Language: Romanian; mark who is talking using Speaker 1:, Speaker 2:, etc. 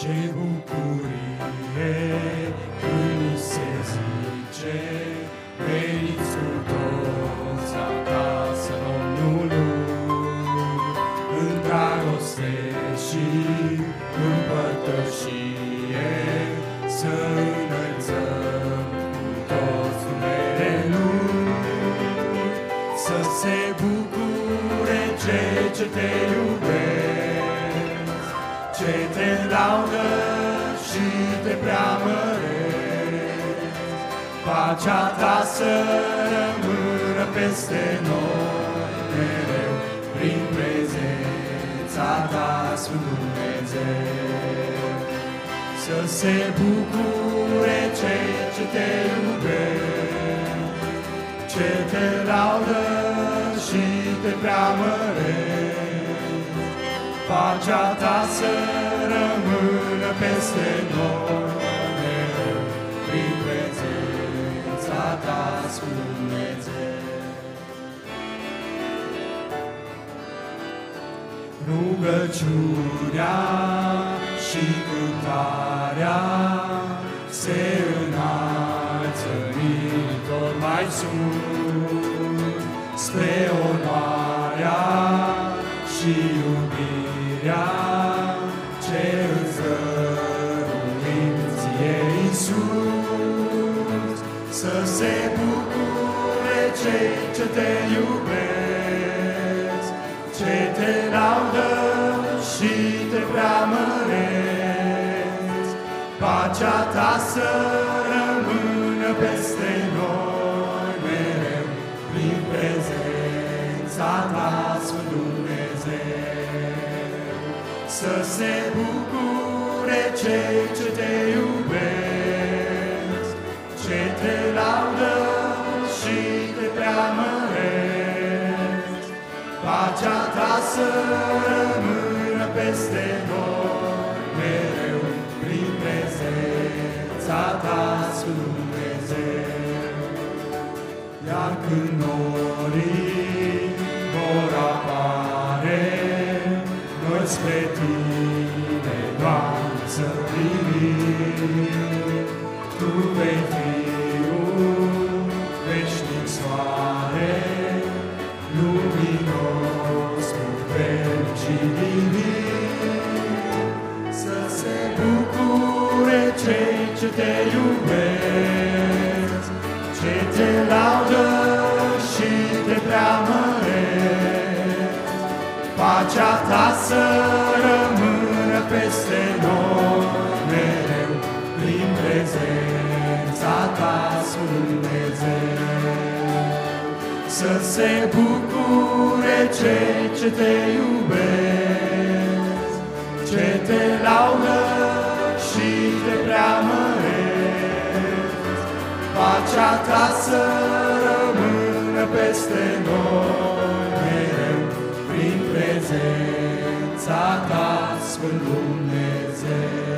Speaker 1: Ce bucurie când ni se zice, veniți cu toți acasă Domnului, în dragoste și în părtășie, să înălțăm cu toți numele Lui, să se bucure cei ce te iubesc, ce te laudă și te preamăresc. Pacea ta să rămână peste noi mereu, prin prezența ta, Sfânt Dumnezeu. Să se bucure cei ce te iubesc, ce te laudă și te preamăresc. Pacea ta să rămână peste noi mereu, prin prezența ta, Sfânt Dumnezeu. Rugăciunea și cântarea se înalță tot mai sus, spre onoarea și iubirea ce îți dăruim ție, Iisus. Să se bucure cei ce te iubesc, ce te laudă și te preamăresc. Pacea ta să rămână peste noi mereu, prin prezența ta, Sfânt Dumnezeu. Să se bucure cei ce te iubesc, ce te laudă și te preamăresc. Pacea ta să rămână peste noi mereu, prin prezența ta, Sfânt Dumnezeu. Iar când norii vor apare, noi spre tine, Doamne, să privim. Tu vei fi un veșnic soare, luminos, puternic și divin. Să se bucure cei ce te iubesc, ce te laudă și te preamăresc. Pacea ta să rămână peste noi mereu, prin prezența ta, Sfânt Dumnezeu. Să se bucure cei ce te iubesc, ce te laudă și te preamăresc. Pacea ta să rămână peste noi mereu, prin prezența ta, Sfânt Dumnezeu.